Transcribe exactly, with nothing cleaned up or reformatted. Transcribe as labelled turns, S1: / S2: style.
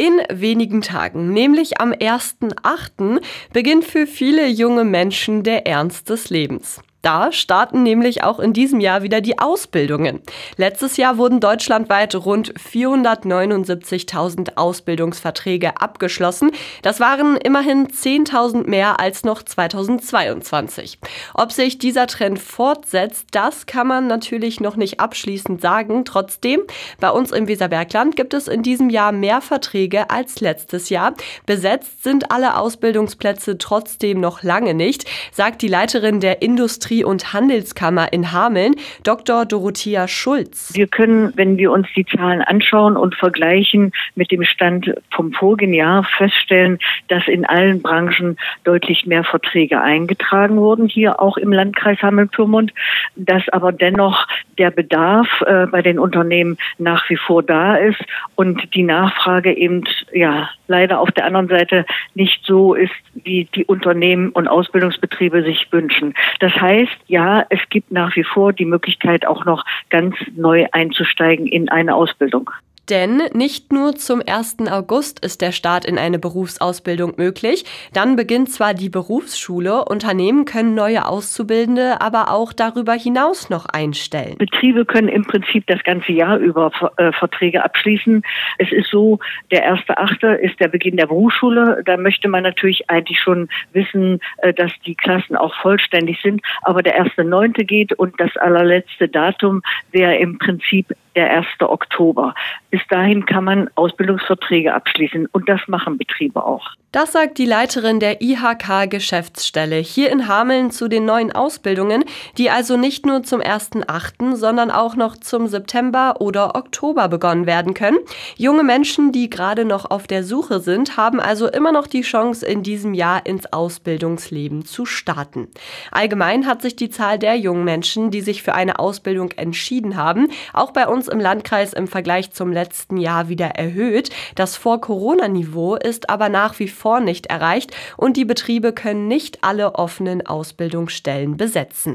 S1: In wenigen Tagen, nämlich am ersten achten, beginnt für viele junge Menschen der Ernst des Lebens. Da starten nämlich auch in diesem Jahr wieder die Ausbildungen. Letztes Jahr wurden deutschlandweit rund vierhundertneunundsiebzigtausend Ausbildungsverträge abgeschlossen. Das waren immerhin zehntausend mehr als noch zweitausendzweiundzwanzig. Ob sich dieser Trend fortsetzt, das kann man natürlich noch nicht abschließend sagen. Trotzdem, bei uns im Weserbergland gibt es in diesem Jahr mehr Verträge als letztes Jahr. Besetzt sind alle Ausbildungsplätze trotzdem noch lange nicht, sagt die Leiterin der Industrie- und Handelskammer in Hameln, Doktor Dorothea Schulz.
S2: Wir können, wenn wir uns die Zahlen anschauen und vergleichen mit dem Stand vom vorigen Jahr, feststellen, dass in allen Branchen deutlich mehr Verträge eingetragen wurden, hier auch im Landkreis Hameln-Pyrmont, dass aber dennoch der Bedarf äh, bei den Unternehmen nach wie vor da ist und die Nachfrage eben ja leider auf der anderen Seite nicht so ist, wie die Unternehmen und Ausbildungsbetriebe sich wünschen. Das heißt, ja, es gibt nach wie vor die Möglichkeit, auch noch ganz neu einzusteigen in eine Ausbildung.
S1: Denn nicht nur zum ersten August ist der Start in eine Berufsausbildung möglich. Dann beginnt zwar die Berufsschule, Unternehmen können neue Auszubildende aber auch darüber hinaus noch einstellen.
S2: Betriebe können im Prinzip das ganze Jahr über äh, Verträge abschließen. Es ist so, der erste Achte ist der Beginn der Berufsschule. Da möchte man natürlich eigentlich schon wissen, äh, dass die Klassen auch vollständig sind. Aber der erste Neunte geht und das allerletzte Datum wäre im Prinzip der erste Oktober. Bis dahin kann man Ausbildungsverträge abschließen und das machen Betriebe auch.
S1: Das sagt die Leiterin der I H K-Geschäftsstelle hier in Hameln zu den neuen Ausbildungen, die also nicht nur zum ersten achten, sondern auch noch zum September oder Oktober begonnen werden können. Junge Menschen, die gerade noch auf der Suche sind, haben also immer noch die Chance, in diesem Jahr ins Ausbildungsleben zu starten. Allgemein hat sich die Zahl der jungen Menschen, die sich für eine Ausbildung entschieden haben, auch bei uns im Landkreis im Vergleich zum letzten Jahr wieder erhöht. Das Vor-Corona-Niveau ist aber nach wie vor nicht erreicht und die Betriebe können nicht alle offenen Ausbildungsstellen besetzen.